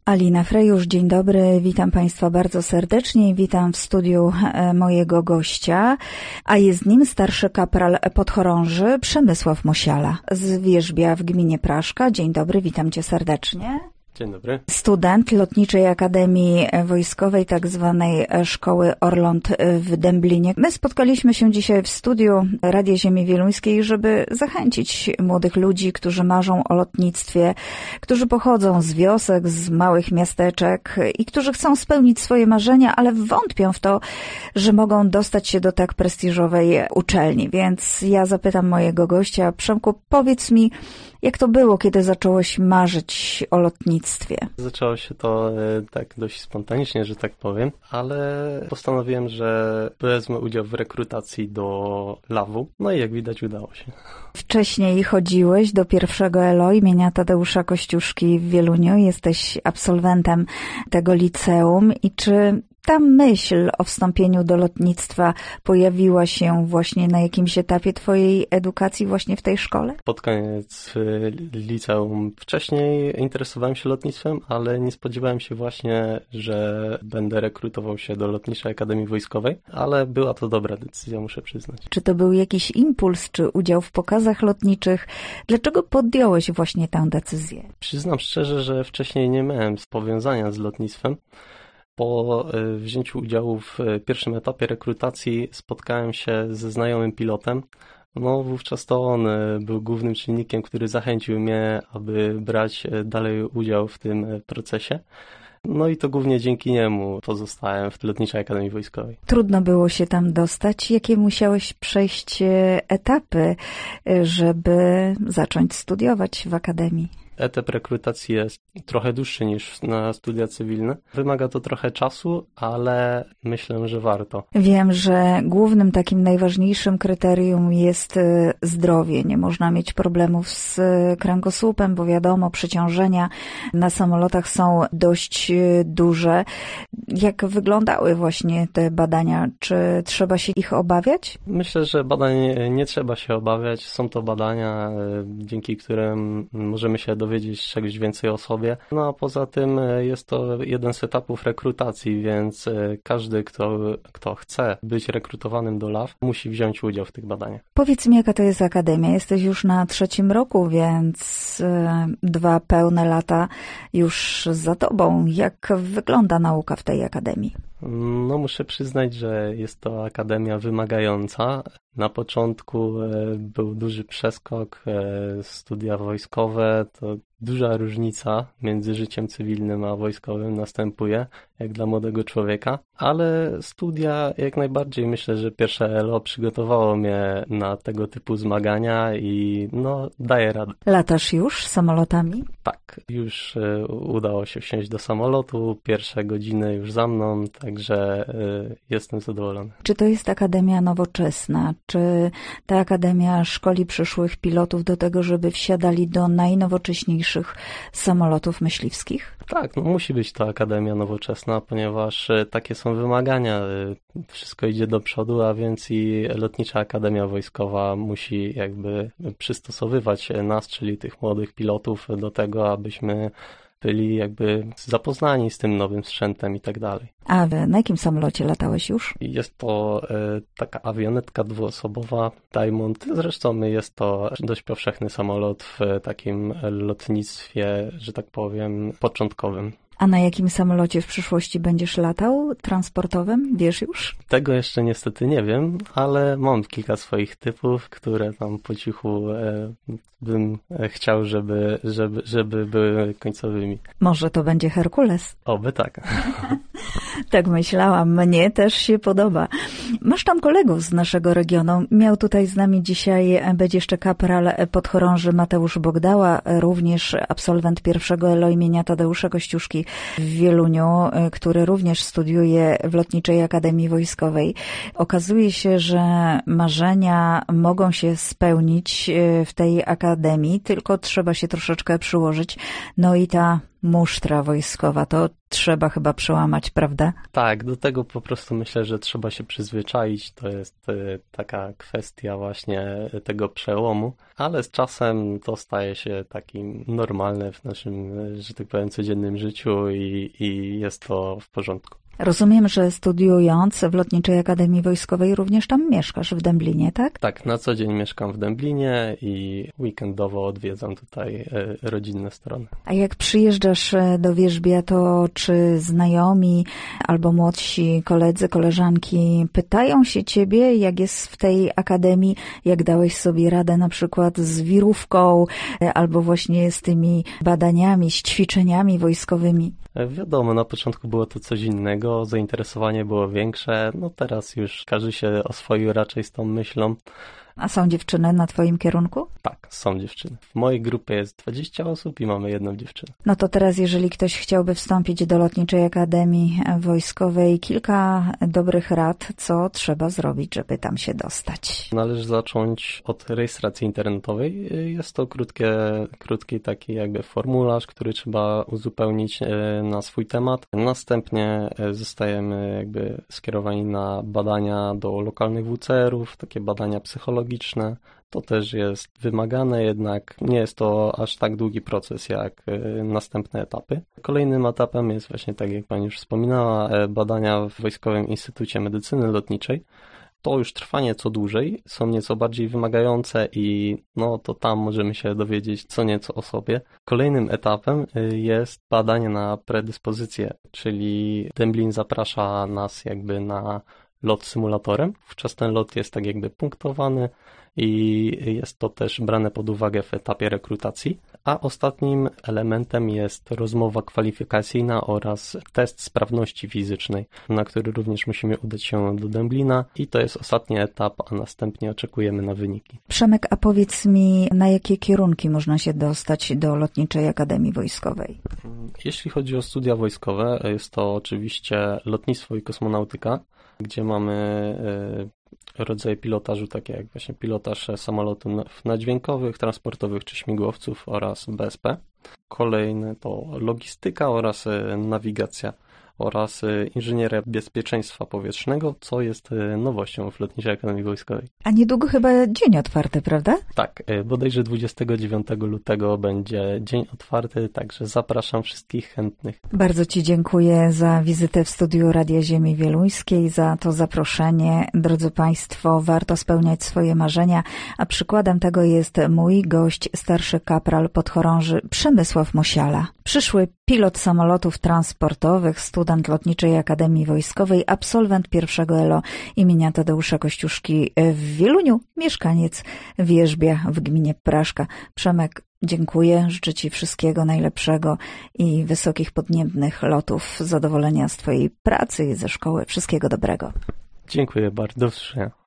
Alina Frejusz, dzień dobry, witam Państwa bardzo serdecznie i witam w studiu mojego gościa, a jest nim starszy kapral podchorąży Przemysław Musiala z Wierzbia w gminie Praszka. Dzień dobry, witam Cię serdecznie. Dzień dobry. Student Lotniczej Akademii Wojskowej, tak zwanej Szkoły Orląt w Dęblinie. My spotkaliśmy się dzisiaj w studiu Radia Ziemi Wieluńskiej, żeby zachęcić młodych ludzi, którzy marzą o lotnictwie, którzy pochodzą z wiosek, z małych miasteczek i którzy chcą spełnić swoje marzenia, ale wątpią w to, że mogą dostać się do tak prestiżowej uczelni. Więc ja zapytam mojego gościa, Przemku, powiedz mi, jak to było, kiedy zacząłeś marzyć o lotnictwie? Zaczęło się to tak dość spontanicznie, że tak powiem, ale postanowiłem, że wezmę udział w rekrutacji do LAW-u, no i jak widać udało się. Wcześniej chodziłeś do pierwszego ELO imienia Tadeusza Kościuszki w Wieluniu, jesteś absolwentem tego liceum i czy ta myśl o wstąpieniu do lotnictwa pojawiła się właśnie na jakimś etapie twojej edukacji właśnie w tej szkole? Pod koniec liceum wcześniej interesowałem się lotnictwem, ale nie spodziewałem się właśnie, że będę rekrutował się do Lotniczej Akademii Wojskowej, ale była to dobra decyzja, muszę przyznać. Czy to był jakiś impuls, czy udział w pokazach lotniczych? Dlaczego podjąłeś właśnie tę decyzję? Przyznam szczerze, że wcześniej nie miałem powiązania z lotnictwem. Po wzięciu udziału w pierwszym etapie rekrutacji spotkałem się ze znajomym pilotem. No wówczas to on był głównym czynnikiem, który zachęcił mnie, aby brać dalej udział w tym procesie. No i to głównie dzięki niemu pozostałem w Lotniczej Akademii Wojskowej. Trudno było się tam dostać. Jakie musiałeś przejść etapy, żeby zacząć studiować w Akademii? Etap rekrutacji jest trochę dłuższy niż na studia cywilne. Wymaga to trochę czasu, ale myślę, że warto. Wiem, że głównym takim najważniejszym kryterium jest zdrowie. Nie można mieć problemów z kręgosłupem, bo wiadomo, przeciążenia na samolotach są dość duże. Jak wyglądały właśnie te badania? Czy trzeba się ich obawiać? Myślę, że badań nie trzeba się obawiać. Są to badania, dzięki którym możemy się dowiedzieć czegoś więcej o sobie. No a poza tym jest to jeden z etapów rekrutacji, więc każdy, kto chce być rekrutowanym do LAW, musi wziąć udział w tych badaniach. Powiedz mi, jaka to jest akademia? Jesteś już na 3. roku, więc 2 pełne lata już za tobą. Jak wygląda nauka w tej akademii? No muszę przyznać, że jest to akademia wymagająca. Na początku był duży przeskok, studia wojskowe, to duża różnica między życiem cywilnym a wojskowym następuje, jak dla młodego człowieka, ale studia jak najbardziej myślę, że pierwsze ELO przygotowało mnie na tego typu zmagania i no daję radę. Latasz już samolotami? Tak, już udało się wsiąść do samolotu, pierwsze godziny już za mną, także jestem zadowolony. Czy to jest akademia nowoczesna? Czy ta akademia szkoli przyszłych pilotów do tego, żeby wsiadali do najnowocześniejszych samolotów myśliwskich? Tak, no musi być to akademia nowoczesna, ponieważ takie są wymagania. Wszystko idzie do przodu, a więc i Lotnicza Akademia Wojskowa musi jakby przystosowywać nas, czyli tych młodych pilotów do tego, abyśmy byli jakby zapoznani z tym nowym sprzętem i tak dalej. A na jakim samolocie latałeś już? Jest to taka awionetka dwuosobowa Diamond. Zresztą jest to dość powszechny samolot w takim lotnictwie, że tak powiem, początkowym. A na jakim samolocie w przyszłości będziesz latał? Transportowym? Wiesz już? Tego jeszcze niestety nie wiem, ale mam kilka swoich typów, które tam po cichu bym chciał, żeby były końcowymi. Może to będzie Herkules? Oby tak. Tak myślałam, mnie też się podoba. Masz tam kolegów z naszego regionu. Miał tutaj z nami dzisiaj być jeszcze kapral podchorąży Mateusz Bogdała, również absolwent pierwszego ELO imienia Tadeusza Kościuszki w Wieluniu, który również studiuje w Lotniczej Akademii Wojskowej. Okazuje się, że marzenia mogą się spełnić w tej akademii, tylko trzeba się troszeczkę przyłożyć. No i ta musztra wojskowa, to trzeba chyba przełamać, prawda? Tak, do tego po prostu myślę, że trzeba się przyzwyczaić. To jest taka kwestia właśnie tego przełomu, ale z czasem to staje się takim normalne w naszym, że tak powiem, codziennym życiu i jest to w porządku. Rozumiem, że studiując w Lotniczej Akademii Wojskowej również tam mieszkasz, w Dęblinie, tak? Tak, na co dzień mieszkam w Dęblinie i weekendowo odwiedzam tutaj rodzinne strony. A jak przyjeżdżasz do Wierzbia, to czy znajomi albo młodsi koledzy, koleżanki pytają się ciebie, jak jest w tej akademii, jak dałeś sobie radę na przykład z wirówką albo właśnie z tymi badaniami, z ćwiczeniami wojskowymi? Wiadomo, na początku było to coś innego, zainteresowanie było większe, no teraz już każdy się oswoił raczej z tą myślą. A są dziewczyny na twoim kierunku? Tak, są dziewczyny. W mojej grupie jest 20 osób i mamy jedną dziewczynę. No to teraz, jeżeli ktoś chciałby wstąpić do Lotniczej Akademii Wojskowej, kilka dobrych rad, co trzeba zrobić, żeby tam się dostać? Należy zacząć od rejestracji internetowej. Jest to krótki taki jakby formularz, który trzeba uzupełnić na swój temat. Następnie zostajemy jakby skierowani na badania do lokalnych WCR-ów, takie badania psychologiczne. To też jest wymagane, jednak nie jest to aż tak długi proces jak następne etapy. Kolejnym etapem jest właśnie, tak jak Pani już wspominała, badania w Wojskowym Instytucie Medycyny Lotniczej. To już trwa nieco dłużej, są nieco bardziej wymagające i no to tam możemy się dowiedzieć co nieco o sobie. Kolejnym etapem jest badanie na predyspozycję, czyli Dęblin zaprasza nas jakby na lot symulatorem. Wówczas ten lot jest tak jakby punktowany i jest to też brane pod uwagę w etapie rekrutacji. A ostatnim elementem jest rozmowa kwalifikacyjna oraz test sprawności fizycznej, na który również musimy udać się do Dęblina i to jest ostatni etap, a następnie oczekujemy na wyniki. Przemek, a powiedz mi, na jakie kierunki można się dostać do Lotniczej Akademii Wojskowej? Jeśli chodzi o studia wojskowe, jest to oczywiście lotnictwo i kosmonautyka, gdzie mamy rodzaje pilotażu, takie jak właśnie pilotaż samolotów nadźwiękowych, transportowych czy śmigłowców oraz BSP. Kolejne to logistyka oraz nawigacja oraz inżynieria bezpieczeństwa powietrznego, co jest nowością w Lotniczej Akademii Wojskowej. A niedługo chyba dzień otwarty, prawda? Tak, bodajże 29 lutego będzie dzień otwarty, także zapraszam wszystkich chętnych. Bardzo Ci dziękuję za wizytę w studiu Radia Ziemi Wieluńskiej, za to zaproszenie. Drodzy Państwo, warto spełniać swoje marzenia, a przykładem tego jest mój gość, starszy kapral podchorąży Przemysław Mosiala. Przyszły pilot samolotów transportowych, student Lotniczej Akademii Wojskowej, absolwent pierwszego ELO imienia Tadeusza Kościuszki w Wieluniu, mieszkaniec Wierzbia w gminie Praszka. Przemek, dziękuję, życzę Ci wszystkiego najlepszego i wysokich podniebnych lotów, zadowolenia z Twojej pracy i ze szkoły. Wszystkiego dobrego. Dziękuję bardzo, do usłyszenia.